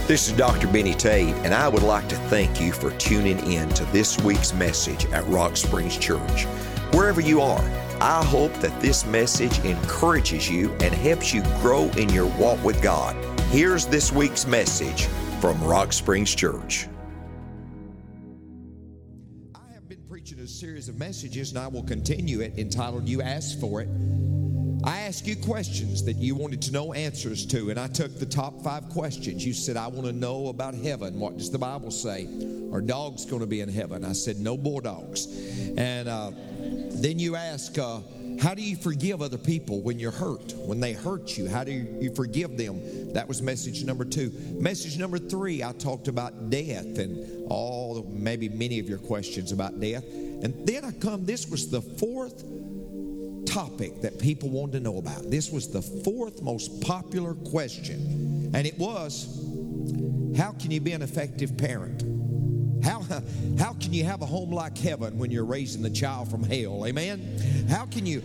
This is Dr. Benny Tate, and I would like to thank you for tuning in to this week's message at Rock Springs Church. Wherever you are, I hope that this message encourages you and helps you grow in your walk with God. Here's this week's message from Rock Springs Church. I have been preaching a series of messages, and I will continue it, entitled You Asked For It. I asked you questions that you wanted to know answers to, and I took the top 5 questions. You said, I want to know about heaven. What does the Bible say? Are dogs going to be in heaven? I said, no bulldogs. And then you ask, how do you forgive other people when you're hurt? When they hurt you, how do you forgive them? That was message number 2. Message number 3, I talked about death and maybe many of your questions about death. And then this was the 4th topic that people wanted to know about. This was the 4th most popular question, and it was, how can you be an effective parent? How can you have a home like heaven when you're raising the child from hell? Amen? How can you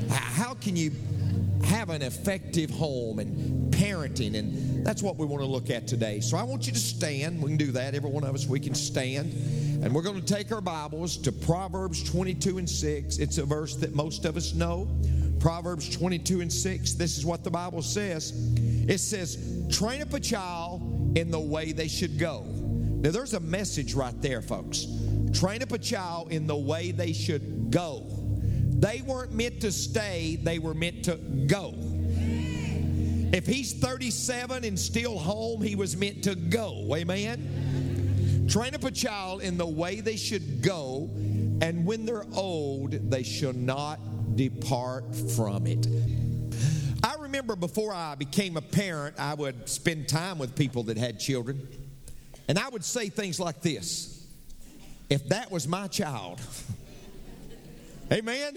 have an effective home and parenting? And that's what we want to look at today. So I want you to stand. We can do that. Every one of us, we can stand. And we're going to take our Bibles to Proverbs 22:6. It's a verse that most of us know. Proverbs 22:6. This is what the Bible says. It says, train up a child in the way they should go. Now, there's a message right there, folks. Train up a child in the way they should go. They weren't meant to stay. They were meant to go. If he's 37 and still home, he was meant to go. Amen? Train up a child in the way they should go, and when they're old, they shall not depart from it. I remember before I became a parent, I would spend time with people that had children, and I would say things like this: if that was my child. Amen?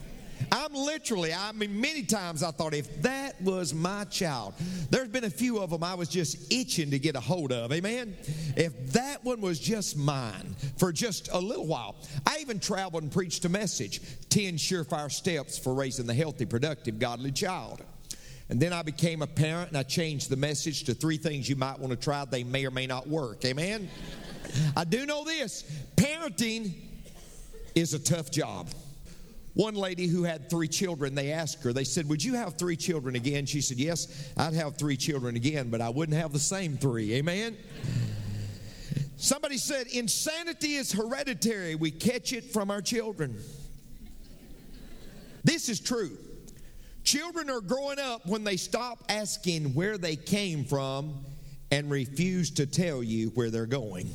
Many times I thought, if that was my child. There's been a few of them I was just itching to get a hold of. Amen? If that one was just mine for just a little while. I even traveled and preached a message, 10 surefire steps for raising the healthy, productive, godly child. And then I became a parent, and I changed the message to 3 things you might want to try. They may or may not work. Amen? I do know this. Parenting is a tough job. One lady who had 3 children, they asked her, they said, would you have 3 children again? She said, yes, I'd have 3 children again, but I wouldn't have the same 3. Amen? Somebody said, insanity is hereditary. We catch it from our children. This is true. Children are growing up when they stop asking where they came from and refuse to tell you where they're going.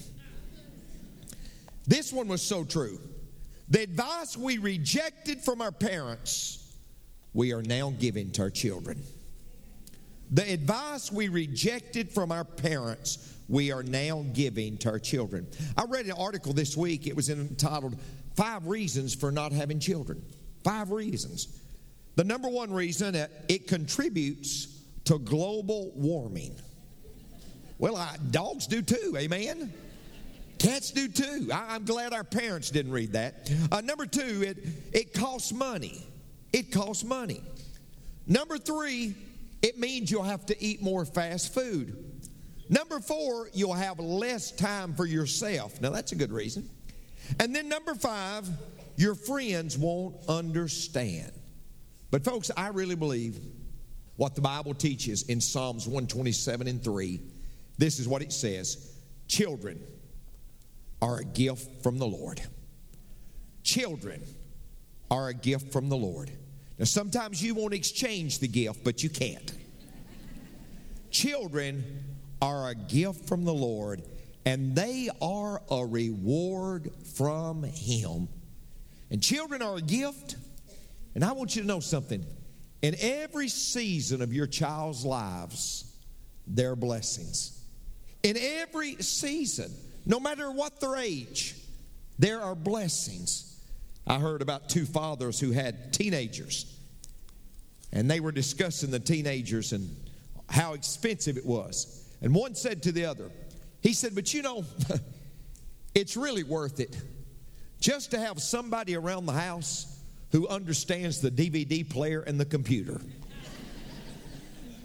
This one was so true. The advice we rejected from our parents, we are now giving to our children. The advice we rejected from our parents, we are now giving to our children. I read an article this week. It was entitled 5 Reasons for Not Having Children. 5 reasons. The number 1 reason, it contributes to global warming. Well, dogs do too, amen? Cats do too. I'm glad our parents didn't read that. Number 2, it costs money. It costs money. Number 3, it means you'll have to eat more fast food. Number 4, you'll have less time for yourself. Now, that's a good reason. And then number 5, your friends won't understand. But folks, I really believe what the Bible teaches in Psalms 127:3. This is what it says. Children are a gift from the Lord. Children are a gift from the Lord. Now, sometimes you won't exchange the gift, but you can't. Children are a gift from the Lord, and they are a reward from Him. And children are a gift, and I want you to know something. In every season of your child's lives, there are blessings. In every season, no matter what their age, there are blessings. I heard about 2 fathers who had teenagers, and they were discussing the teenagers and how expensive it was. And one said to the other, he said, but you know, it's really worth it just to have somebody around the house who understands the DVD player and the computer.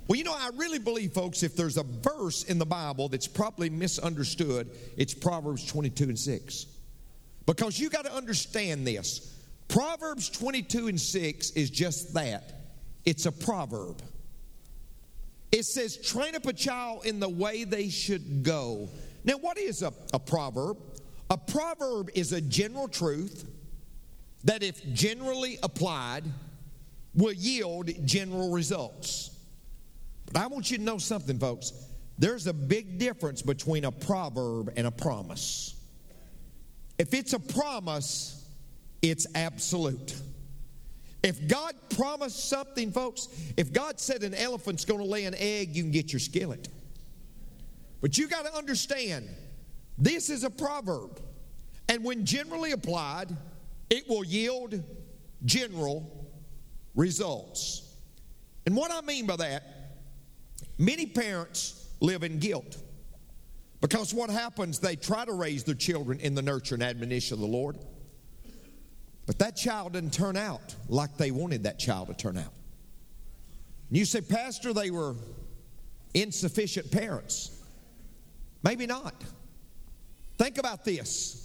Well, you know, I really believe, folks, if there's a verse in the Bible that's probably misunderstood, it's Proverbs 22:6. Because you got to understand this. Proverbs 22:6 is just that. It's a proverb. It says, train up a child in the way they should go. Now, what is a proverb? A proverb is a general truth that, if generally applied, will yield general results. But I want you to know something, folks. There's a big difference between a proverb and a promise. If it's a promise, it's absolute. If God promised something, folks, if God said an elephant's going to lay an egg, you can get your skillet. But you got to understand, this is a proverb. And when generally applied, it will yield general results. And what I mean by that, many parents live in guilt. Because what happens, they try to raise their children in the nurture and admonition of the Lord. But that child didn't turn out like they wanted that child to turn out. And you say, Pastor, they were insufficient parents. Maybe not. Think about this.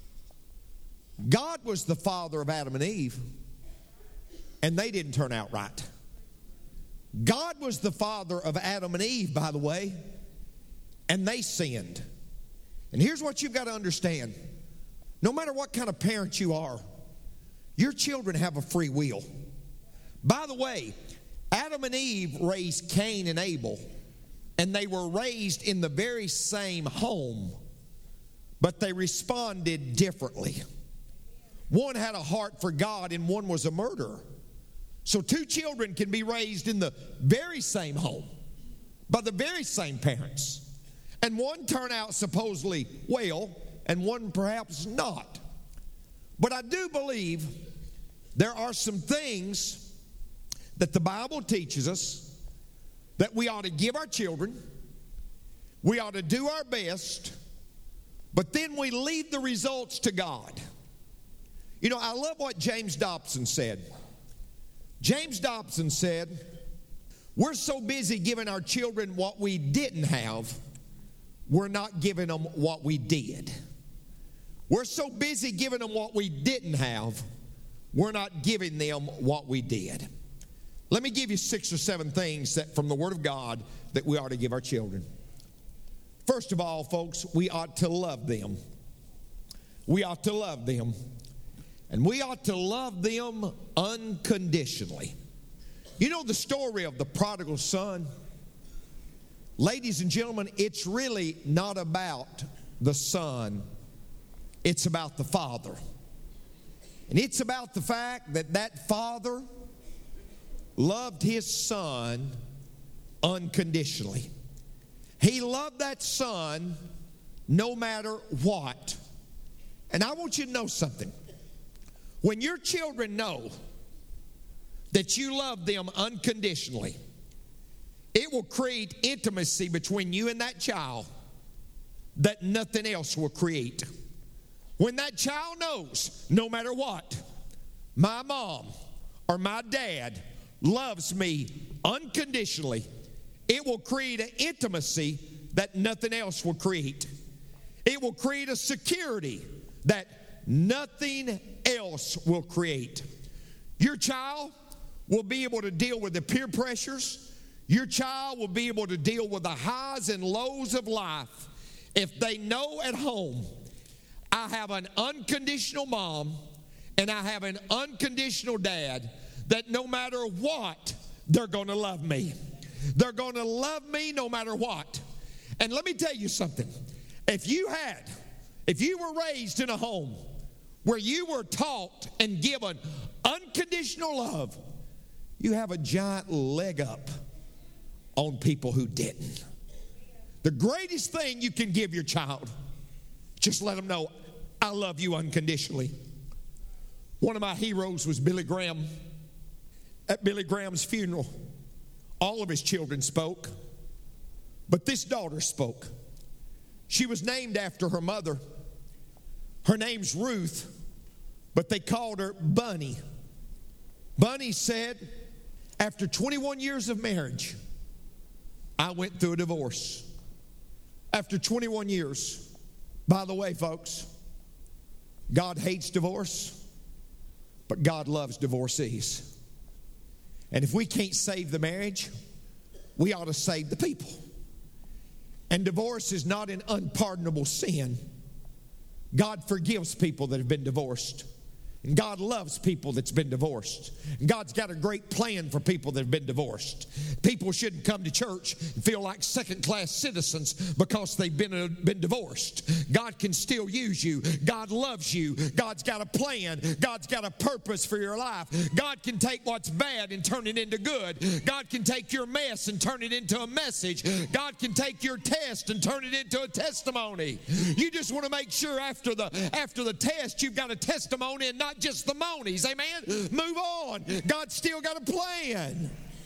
God was the father of Adam and Eve, and they didn't turn out right. God was the father of Adam and Eve, by the way, and they sinned. And here's what you've got to understand. No matter what kind of parent you are, your children have a free will. By the way, Adam and Eve raised Cain and Abel, and they were raised in the very same home, but they responded differently. One had a heart for God and one was a murderer. So two children can be raised in the very same home by the very same parents. And one turn out supposedly well and one perhaps not. But I do believe there are some things that the Bible teaches us that we ought to give our children. We ought to do our best, but then we leave the results to God. You know, I love what James Dobson said. James Dobson said, we're so busy giving our children what we didn't have, we're not giving them what we did. We're so busy giving them what we didn't have, we're not giving them what we did. Let me give you 6 or 7 things that from the Word of God that we ought to give our children. First of all, folks, we ought to love them. We ought to love them. And we ought to love them unconditionally. You know the story of the prodigal son? Ladies and gentlemen, it's really not about the son. It's about the father. And it's about the fact that that father loved his son unconditionally. He loved that son no matter what. And I want you to know something. When your children know that you love them unconditionally, it will create intimacy between you and that child that nothing else will create. When that child knows, no matter what, my mom or my dad loves me unconditionally, it will create an intimacy that nothing else will create. It will create a security that nothing else will create. Your child will be able to deal with the peer pressures. Your child will be able to deal with the highs and lows of life if they know at home, I have an unconditional mom and I have an unconditional dad that no matter what, they're going to love me. They're going to love me no matter what. And let me tell you something. If you were raised in a home where you were taught and given unconditional love, you have a giant leg up on people who didn't. The greatest thing you can give your child, just let them know, I love you unconditionally. One of my heroes was Billy Graham. At Billy Graham's funeral, all of his children spoke, but this daughter spoke. She was named after her mother. Her name's Ruth, but they called her Bunny. Bunny said, after 21 years of marriage, I went through a divorce. After 21 years. By the way, folks, God hates divorce, but God loves divorcees. And if we can't save the marriage, we ought to save the people. And divorce is not an unpardonable sin. God forgives people that have been divorced. And God loves people that's been divorced. And God's got a great plan for people that have been divorced. People shouldn't come to church and feel like second-class citizens because they've been divorced. God can still use you. God loves you. God's got a plan. God's got a purpose for your life. God can take what's bad and turn it into good. God can take your mess and turn it into a message. God can take your test and turn it into a testimony. You just want to make sure after the test you've got a testimony and not just the monies. Amen? Move on. God's still got a plan.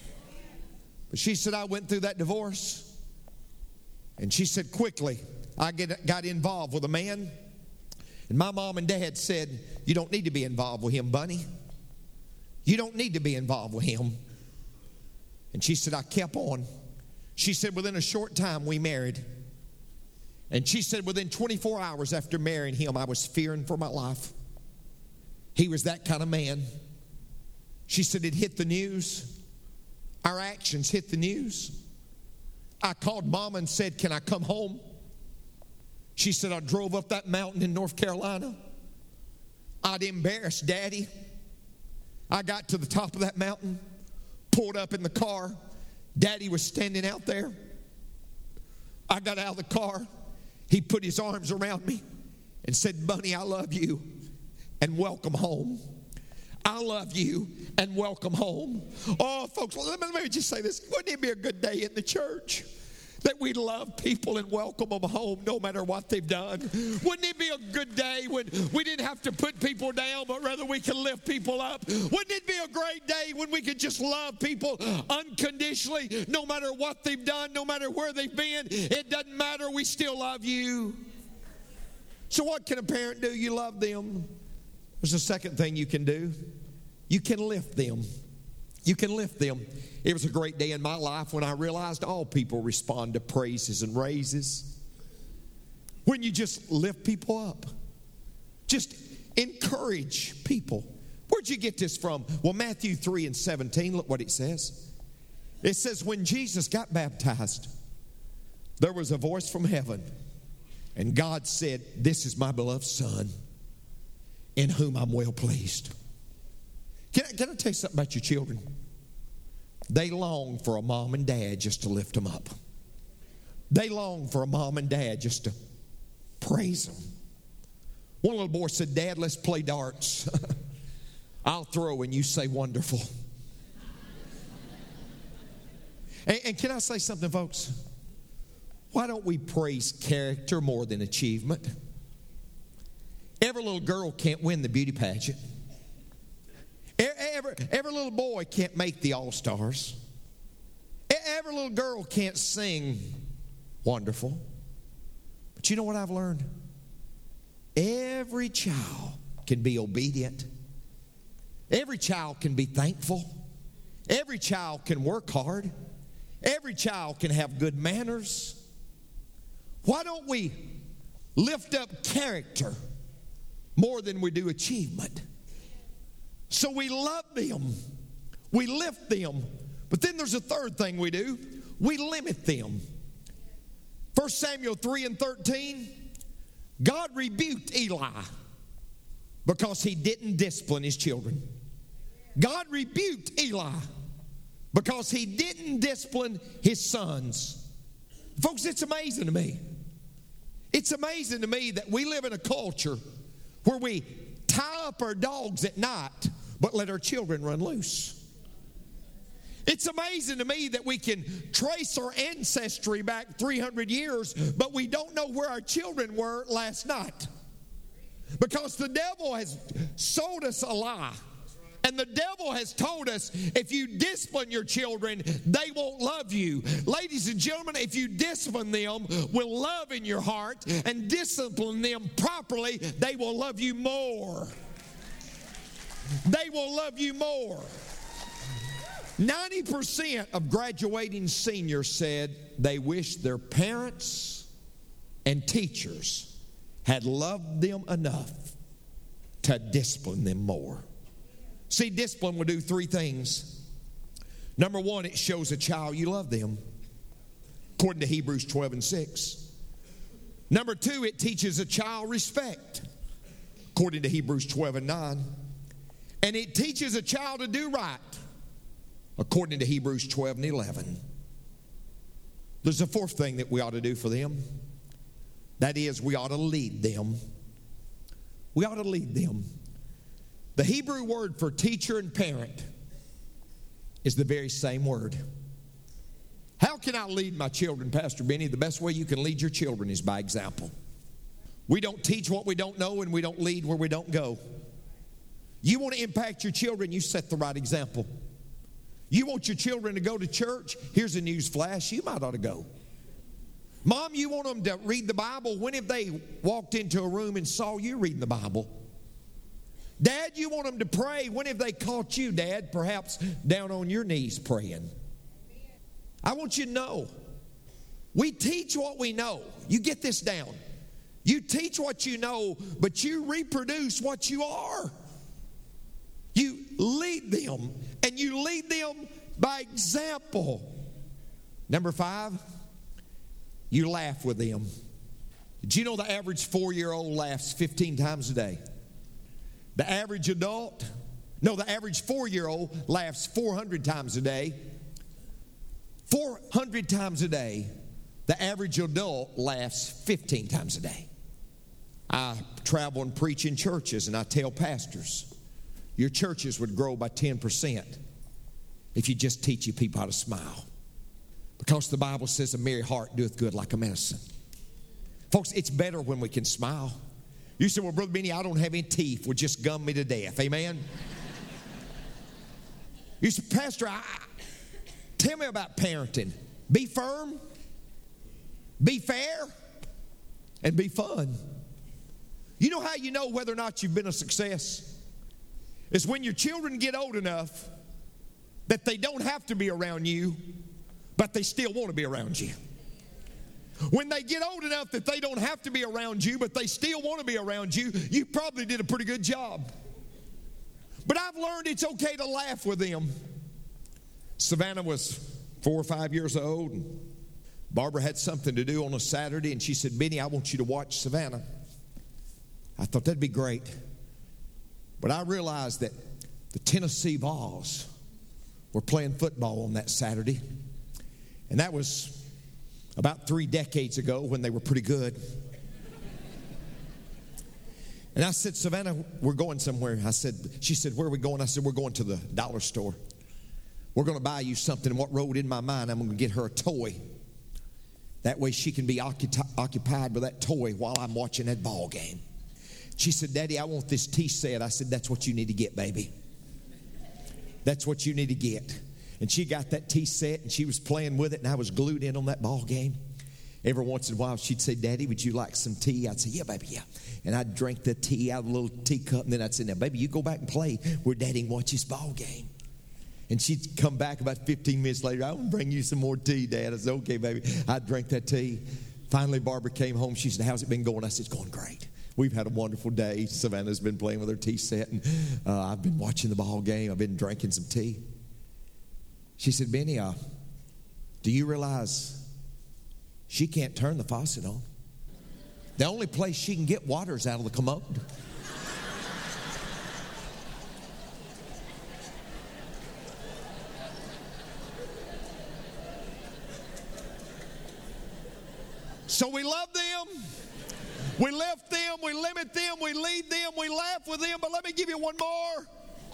But she said, I went through that divorce. And she said, quickly, I got involved with a man. And my mom and dad said, you don't need to be involved with him, Bunny. You don't need to be involved with him. And she said, I kept on. She said, within a short time, we married. And she said, within 24 hours after marrying him, I was fearing for my life. He was that kind of man. She said, it hit the news. Our actions hit the news. I called Mama and said, can I come home? She said, I drove up that mountain in North Carolina. I'd embarrassed Daddy. I got to the top of that mountain, pulled up in the car. Daddy was standing out there. I got out of the car. He put his arms around me and said, Bunny, I love you. And welcome home. I love you and welcome home. Oh, folks, let me just say this. Wouldn't it be a good day in the church that we love people and welcome them home no matter what they've done? Wouldn't it be a good day when we didn't have to put people down, but rather we can lift people up? Wouldn't it be a great day when we could just love people unconditionally no matter what they've done, no matter where they've been? It doesn't matter. We still love you. So what can a parent do? You love them. There's a second thing you can do. You can lift them. You can lift them. It was a great day in my life when I realized all people respond to praises and raises. When you just lift people up. Just encourage people. Where'd you get this from? Well, Matthew 3:17, look what it says. It says, when Jesus got baptized, there was a voice from heaven. And God said, this is my beloved Son, in whom I'm well pleased. Can I tell you something about your children? They long for a mom and dad just to lift them up. They long for a mom and dad just to praise them. One little boy said, Dad, let's play darts. I'll throw and you say wonderful. And can I say something, folks? Why don't we praise character more than achievement? Every little girl can't win the beauty pageant. Every little boy can't make the All-Stars. Every little girl can't sing wonderful. But you know what I've learned? Every child can be obedient. Every child can be thankful. Every child can work hard. Every child can have good manners. Why don't we lift up character more than we do achievement? So we love them. We lift them. But then there's a third thing we do. We limit them. 1 Samuel 3:13, God rebuked Eli because he didn't discipline his children. God rebuked Eli because he didn't discipline his sons. Folks, it's amazing to me. It's amazing to me that we live in a culture where we tie up our dogs at night but let our children run loose. It's amazing to me that we can trace our ancestry back 300 years, but we don't know where our children were last night. Because the devil has sold us a lie. And the devil has told us if you discipline your children, they won't love you. Ladies and gentlemen, if you discipline them with love in your heart and discipline them properly, they will love you more. They will love you more. 90% of graduating seniors said they wish their parents and teachers had loved them enough to discipline them more. See, discipline will do three things. Number one, it shows a child you love them, according to Hebrews 12:6. Number two, it teaches a child respect, according to Hebrews 12:9. And it teaches a child to do right, according to Hebrews 12:11. There's a fourth thing that we ought to do for them. That is, we ought to lead them. We ought to lead them. The Hebrew word for teacher and parent is the very same word. How can I lead my children, Pastor Benny? The best way you can lead your children is by example. We don't teach what we don't know, and we don't lead where we don't go. You want to impact your children, you set the right example. You want your children to go to church? Here's a news flash. You might ought to go. Mom, you want them to read the Bible? When have they walked into a room and saw you reading the Bible? Dad, you want them to pray? When have they caught you, Dad, perhaps down on your knees praying? I want you to know, we teach what we know. You get this down. You teach what you know, but you reproduce what you are. You lead them, and you lead them by example. Number 5, you laugh with them. Did you know the average 4-year-old laughs 15 times a day? The average 4-year-old laughs 400 times a day. 400 times a day. The average adult laughs 15 times a day. I travel and preach in churches, and I tell pastors, your churches would grow by 10% if you just teach your people how to smile. Because the Bible says a merry heart doeth good like a medicine. Folks, it's better when we can smile. You say, well, Brother Benny, I don't have any teeth. Would just gum me to death. Amen? You say, Pastor, tell me about parenting. Be firm, be fair, and be fun. You know how you know whether or not you've been a success? It's when your children get old enough that they don't have to be around you, but they still want to be around you. When they get old enough that they don't have to be around you, but they still want to be around you, you probably did a pretty good job. But I've learned it's okay to laugh with them. Savannah was 4 or 5 years old, and Barbara had something to do on a Saturday, and she said, Benny, I want you to watch Savannah. I thought that'd be great. But I realized that the Tennessee Vols were playing football on that Saturday. And that was about 3 decades ago when they were pretty good. And I said, Savannah, we're going somewhere. She said, where are we going? I said, we're going to the dollar store. We're going to buy you something. And what rode in my mind, I'm going to get her a toy. That way she can be occupied with that toy while I'm watching that ball game. She said, Daddy, I want this tea set. I said, that's what you need to get, baby. That's what you need to get. And she got that tea set, and she was playing with it, and I was glued in on that ball game. Every once in a while, she'd say, Daddy, would you like some tea? I'd say, yeah, baby, yeah. And I'd drink the tea out of a little teacup, and then I'd say, now, baby, you go back and play where Daddy can watch his ball game. And she'd come back about 15 minutes later. I want to bring you some more tea, Dad. I said, okay, baby. I'd drink that tea. Finally, Barbara came home. She said, how's it been going? I said, it's going great. We've had a wonderful day. Savannah's been playing with her tea set, and I've been watching the ball game. I've been drinking some tea. She said, Benny, do you realize she can't turn the faucet on? The only place she can get water is out of the commode. So we love them, we lift them, we limit them, we lead them, we laugh with them. But let me give you one more.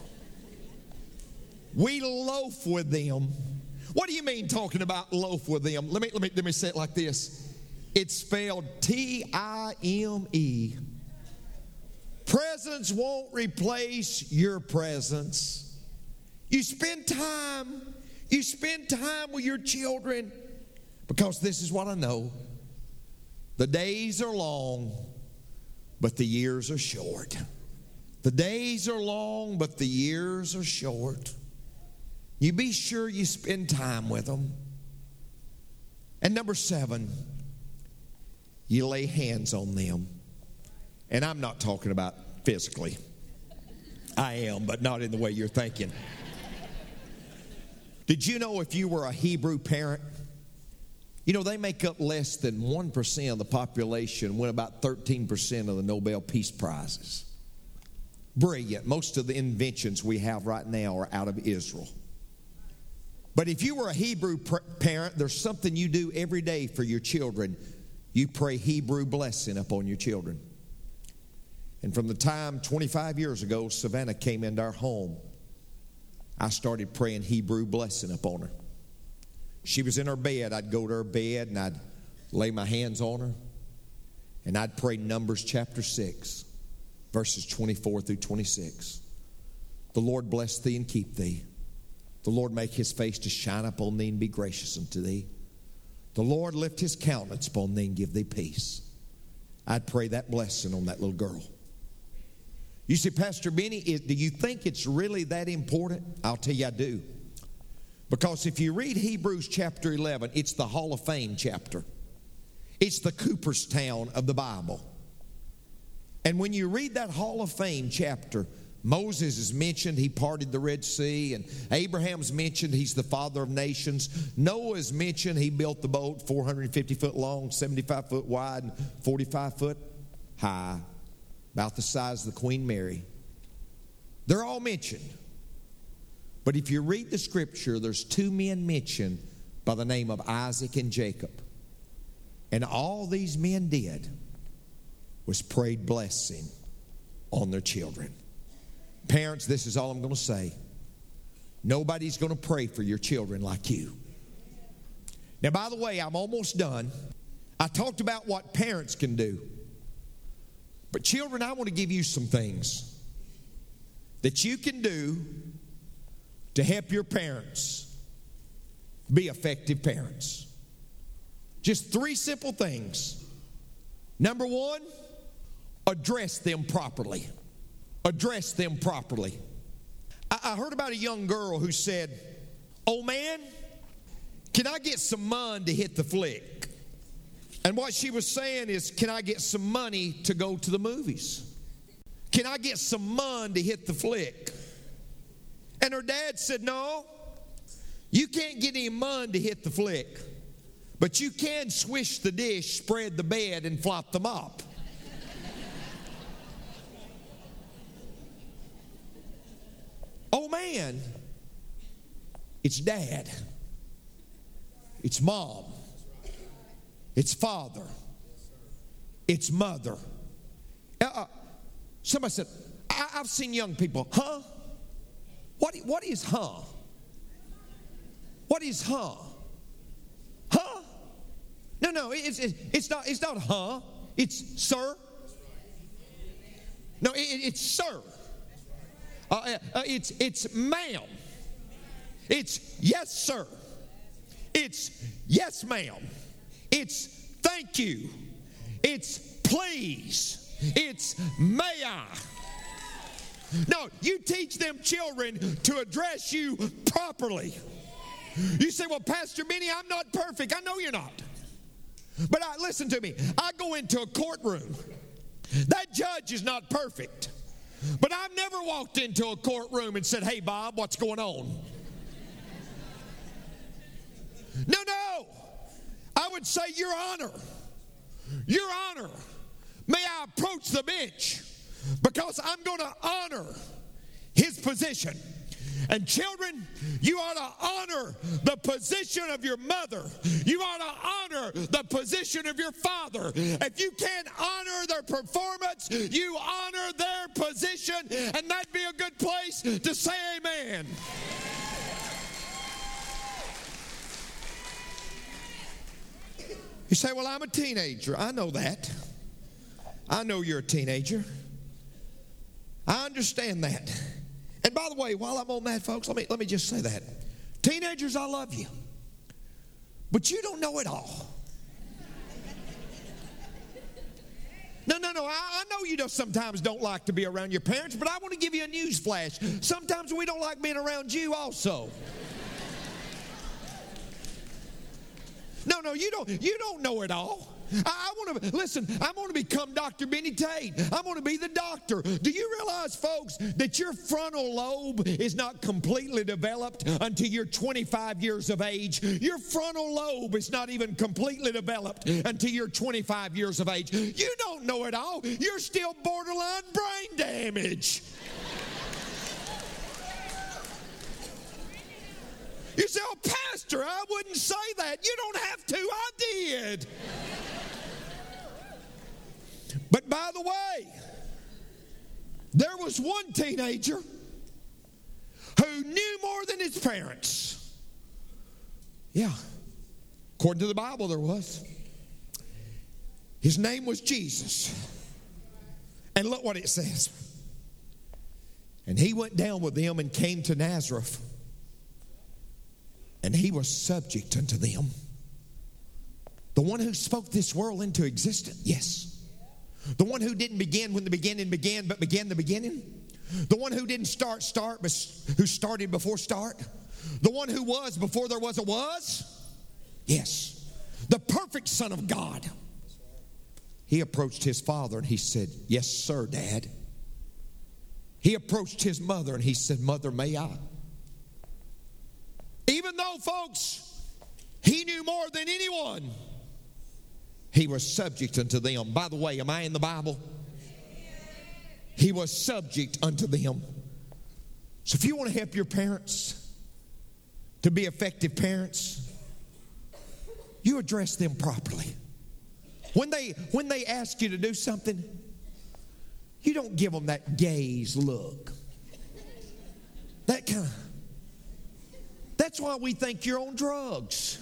We loaf with them. What do you mean talking about loaf with them? Let me say it like this. It's spelled T-I-M-E. Presence won't replace your presence. You spend time with your children, because this is what I know. The days are long, but the years are short. The days are long, but the years are short. You be sure you spend time with them. And number 7, you lay hands on them. And I'm not talking about physically. I am, but not in the way you're thinking. Did you know if you were a Hebrew parent, you know they make up less than 1% of the population, win about 13% of the Nobel Peace Prizes. Brilliant. Most of the inventions we have right now are out of Israel. But if you were a Hebrew parent, there's something you do every day for your children. You pray Hebrew blessing upon your children. And from the time 25 years ago, Savannah came into our home, I started praying Hebrew blessing upon her. She was in her bed. I'd go to her bed and I'd lay my hands on her. And I'd pray Numbers chapter 6, verses 24 through 26. The Lord bless thee and keep thee. The Lord make his face to shine upon thee and be gracious unto thee. The Lord lift his countenance upon thee and give thee peace. I'd pray that blessing on that little girl. You say, Pastor Benny, do you think it's really that important? I'll tell you I do. Because if you read Hebrews chapter 11, it's the Hall of Fame chapter. It's the Cooperstown of the Bible. And when you read that Hall of Fame chapter, Moses is mentioned, he parted the Red Sea, and Abraham's mentioned, he's the father of nations. Noah is mentioned, he built the boat 450 foot long, 75 foot wide, and 45 foot high, about the size of the Queen Mary. They're all mentioned. But if you read the scripture, there's 2 men mentioned by the name of Isaac and Jacob. And all these men did was prayed blessing on their children. Parents, this is all I'm going to say. Nobody's going to pray for your children like you. Now, by the way, I'm almost done. I talked about what parents can do. But children, I want to give you some things that you can do to help your parents be effective parents. Just 3 simple things. Number 1, address them properly. Address them properly. I heard about a young girl who said, "Oh man, can I get some money to hit the flick?" And what she was saying is, can I get some money to go to the movies? Can I get some money to hit the flick? And her dad said, "No, you can't get any money to hit the flick, but you can swish the dish, spread the bed, and flop the mop." Oh man, it's dad, it's mom, it's father, it's mother. Somebody said, I've seen young people, huh? What is huh? What is huh? Huh? No, it's not huh. It's sir. No, it's sir. It's ma'am. It's yes, sir. It's yes, ma'am. It's thank you. It's please. It's may I. No, you teach them children to address you properly. You say, well, Pastor Benny, I'm not perfect. I know you're not. But listen to me. I go into a courtroom. That judge is not perfect. But I've never walked into a courtroom and said, "Hey, Bob, what's going on?" No. I would say, "Your Honor, Your Honor, may I approach the bench? Because I'm going to honor his position." And children, you ought to honor the position of your mother. You ought to honor the position of your father. If you can't honor their performance, you honor their position, and that'd be a good place to say amen. You say, well, I'm a teenager. I know that. I know you're a teenager. I understand that. And by the way, while I'm on that, folks, let me just say that. Teenagers, I love you. But you don't know it all. No. I know you sometimes don't like to be around your parents, but I want to give you a news flash. Sometimes we don't like being around you also. No, you don't know it all. I want to, listen, I want to become Dr. Benny Tate. I want to be the doctor. Do you realize, folks, that your frontal lobe is not completely developed until you're 25 years of age? Your frontal lobe is not even completely developed until you're 25 years of age. You don't know it all. You're still borderline brain damage. You say, oh, Pastor, I wouldn't say that. You don't have to. I did. But by the way, there was one teenager who knew more than his parents. Yeah. According to the Bible, there was. His name was Jesus. And look what it says. And he went down with them and came to Nazareth. And he was subject unto them. The one who spoke this world into existence, yes. The one who didn't begin when the beginning began, but began the beginning. The one who didn't start, but who started before start. The one who was before there was a was. Yes. The perfect Son of God. He approached his father and he said, yes, sir, Dad. He approached his mother and he said, Mother, may I? Even though, folks, he knew more than anyone, he was subject unto them. By the way, am I in the Bible? He was subject unto them. So if you want to help your parents to be effective parents, you address them properly. When they ask you to do something, you don't give them that gaze look. That kind of. That's why we think you're on drugs.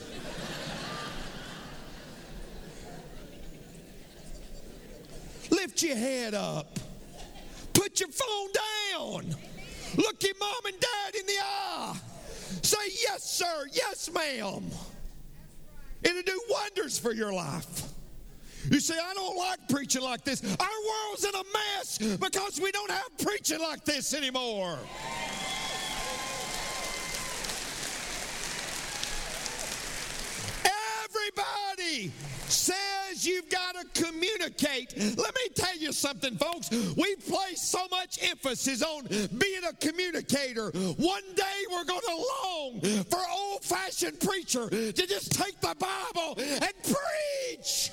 Lift your head up. Put your phone down. Look your mom and dad in the eye. Say, yes, sir. Yes, ma'am. It'll do wonders for your life. You say, I don't like preaching like this. Our world's in a mess because we don't have preaching like this anymore. Everybody says you've got to communicate. Let me tell you something, folks. We place so much emphasis on being a communicator. One day we're going to long for old-fashioned preacher to just take the Bible and preach.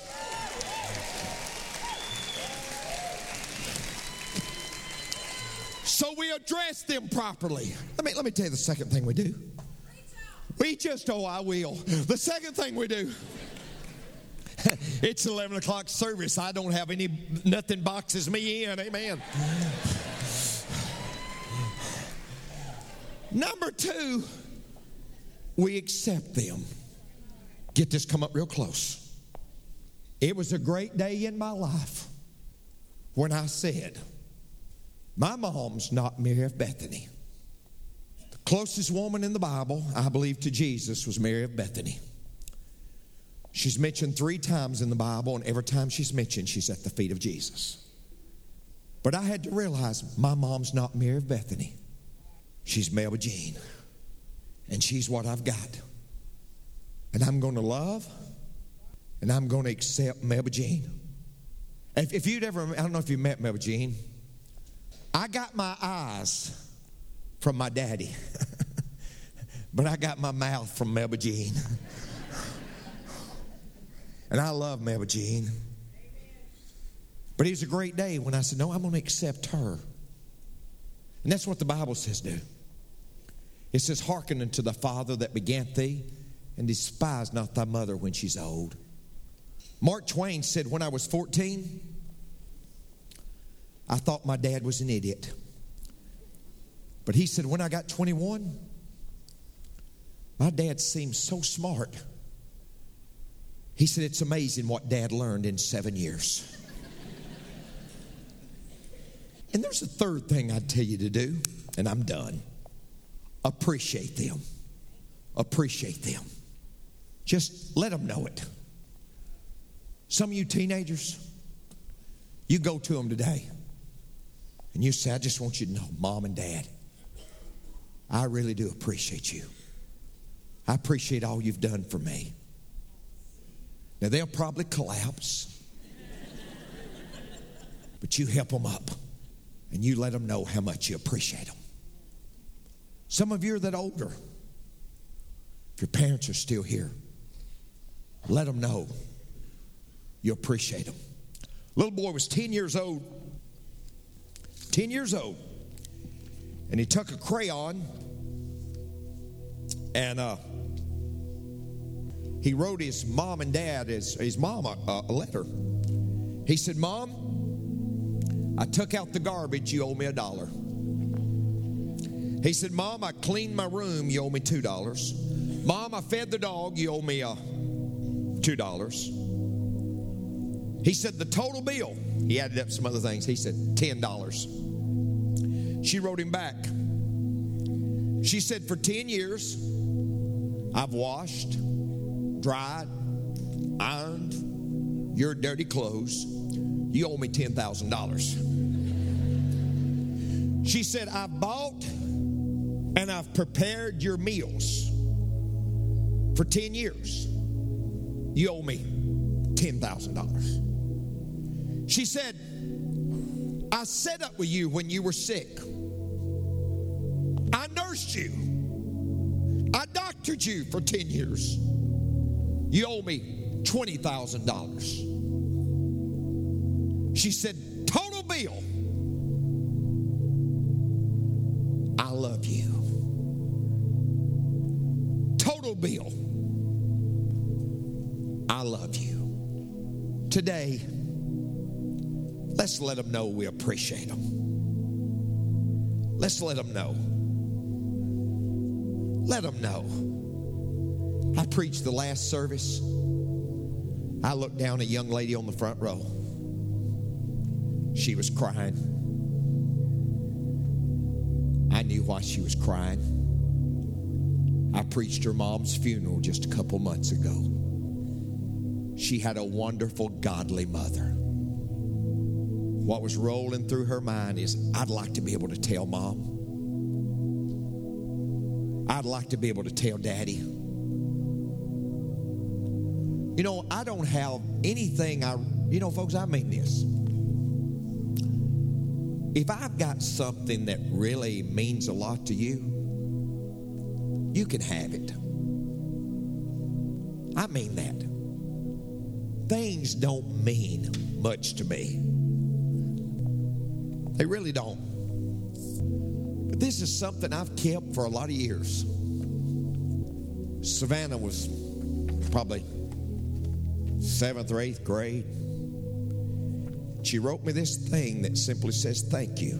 So we address them properly. Let me tell you the second thing we do. I will. The second thing we do. It's 11 o'clock service. I don't have nothing boxes me in. Amen. Number two, we accept them. Get this, come up real close. It was a great day in my life when I said, my mom's not Mary of Bethany. The closest woman in the Bible, I believe, to Jesus was Mary of Bethany. She's mentioned 3 times in the Bible, and every time she's mentioned, she's at the feet of Jesus. But I had to realize my mom's not Mary of Bethany. She's Melba Jean. And she's what I've got. And I'm going to love, and I'm going to accept Melba Jean. If you'd ever, I don't know if you met Melba Jean. I got my eyes from my daddy. But I got my mouth from Melba Jean. And I love Melba Jean. But it was a great day when I said, no, I'm going to accept her. And that's what the Bible says do. It says, hearken unto the father that begat thee, and despise not thy mother when she's old. Mark Twain said, when I was 14, I thought my dad was an idiot. But he said, when I got 21, my dad seemed so smart. He said, it's amazing what Dad learned in 7 years. And there's a third thing I'd tell you to do, and I'm done. Appreciate them. Appreciate them. Just let them know it. Some of you teenagers, you go to them today, and you say, I just want you to know, Mom and Dad, I really do appreciate you. I appreciate all you've done for me. Now, they'll probably collapse. But you help them up. And you let them know how much you appreciate them. Some of you are that older. If your parents are still here, let them know you appreciate them. Little boy was 10 years old. 10 years old. And he took a crayon and he wrote his mom and dad, his mom, a letter. He said, Mom, I took out the garbage, you owe me $1. He said, Mom, I cleaned my room, you owe me $2. Mom, I fed the dog, you owe me $2. He said, the total bill, he added up some other things, he said, $10. She wrote him back. She said, for 10 years, I've washed, dried, ironed your dirty clothes. You owe me $10,000. She said, I've bought and I've prepared your meals for 10 years. You owe me $10,000. She said, I sat up with you when you were sick. I nursed you. I doctored you for 10 years. You owe me $20,000. She said, total bill. I love you. Total bill. I love you. Today, let's let them know we appreciate them. Let's let them know. Let them know. I preached the last service. I looked down at a young lady on the front row. She was crying. I knew why she was crying. I preached her mom's funeral just a couple months ago. She had a wonderful, godly mother. What was rolling through her mind is, I'd like to be able to tell Mom. I'd like to be able to tell Daddy. You know, I don't have anything folks, I mean this. If I've got something that really means a lot to you, you can have it. I mean that. Things don't mean much to me. They really don't. But this is something I've kept for a lot of years. Savannah was probably 7th or 8th grade. She wrote me this thing that simply says, thank you.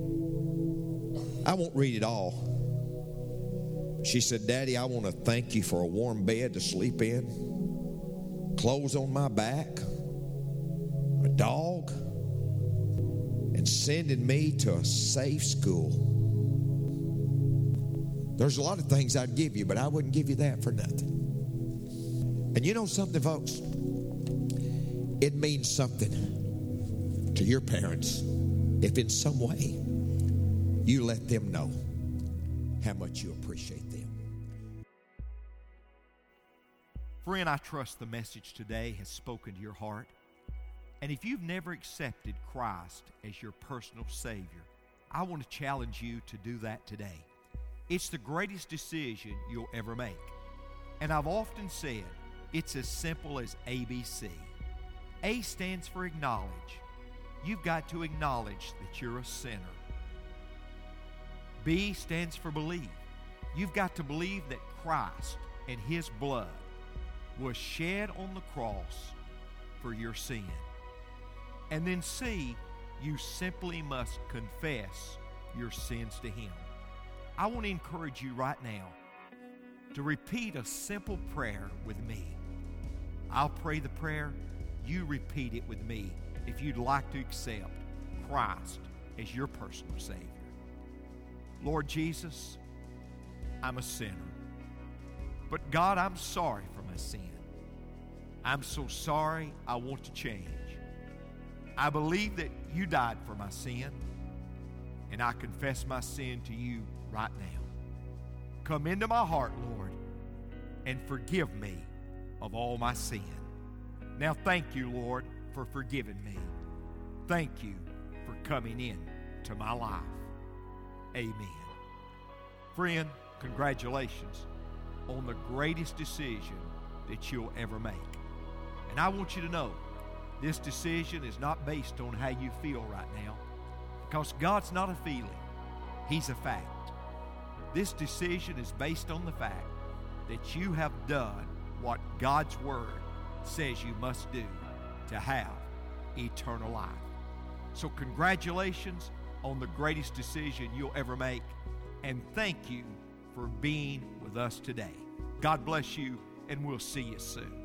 I won't read it all. She said, Daddy, I want to thank you for a warm bed to sleep in, clothes on my back, a dog, and sending me to a safe school. There's a lot of things I'd give you, but I wouldn't give you that for nothing. And you know something, folks? It means something to your parents if in some way you let them know how much you appreciate them. Friend, I trust the message today has spoken to your heart. And if you've never accepted Christ as your personal Savior, I want to challenge you to do that today. It's the greatest decision you'll ever make. And I've often said it's as simple as ABC. A stands for acknowledge. You've got to acknowledge that you're a sinner. B stands for believe. You've got to believe that Christ and His blood was shed on the cross for your sin. And then C, you simply must confess your sins to Him. I want to encourage you right now to repeat a simple prayer with me. I'll pray the prayer. You repeat it with me if you'd like to accept Christ as your personal Savior. Lord Jesus, I'm a sinner. But God, I'm sorry for my sin. I'm so sorry, I want to change. I believe that you died for my sin, and I confess my sin to you right now. Come into my heart, Lord, and forgive me of all my sin. Now thank you, Lord, for forgiving me. Thank you for coming in to my life. Amen. Friend, congratulations on the greatest decision that you'll ever make. And I want you to know, this decision is not based on how you feel right now, because God's not a feeling. He's a fact. This decision is based on the fact that you have done what God's Word says you must do to have eternal life. So congratulations on the greatest decision you'll ever make, and thank you for being with us today. God bless you, and we'll see you soon.